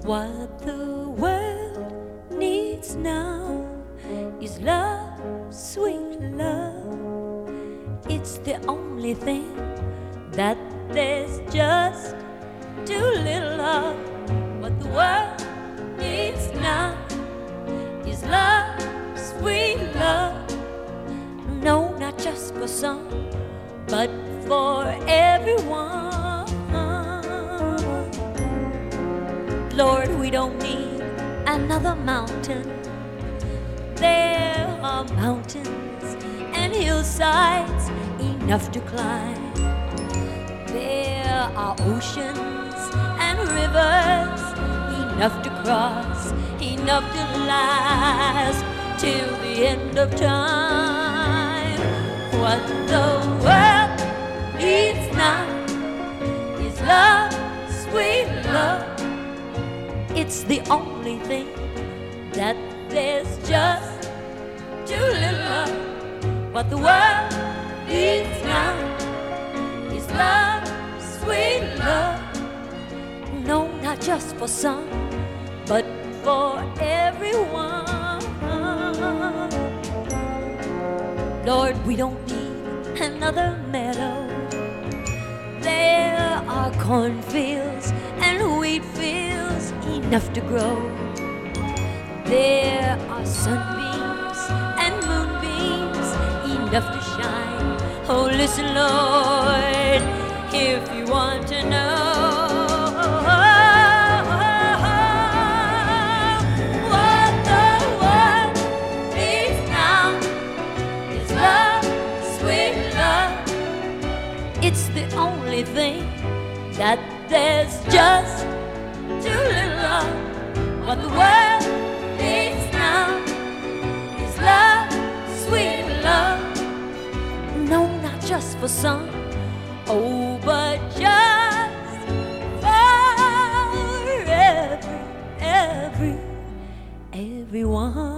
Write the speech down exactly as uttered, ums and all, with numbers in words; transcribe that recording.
What the world needs now is love, sweet love. It's the only thing that there's just too little of. What the world needs now is love, sweet love. No, not just for some, but for everyone. Lord, we don't need another mountain. There are mountains and hillsides enough to climb. There are oceans and rivers enough to cross, enough to last till the end of time. What the world needs now is love, sweet love. It's the only thing that there's just too little of. What the world needs now is love, sweet love. No, not just for some, but for everyone. Lord, we don't need another meadow. There are cornfields and wheat fields enough to grow. There are sunbeams and moonbeams enough to shine. Oh, listen, Lord, if you want to know what the world needs now is love, sweet love. It's the only thing that there's just too little of. What the world needs now is love, sweet love. No, not just for some, oh, but just for every, every, everyone.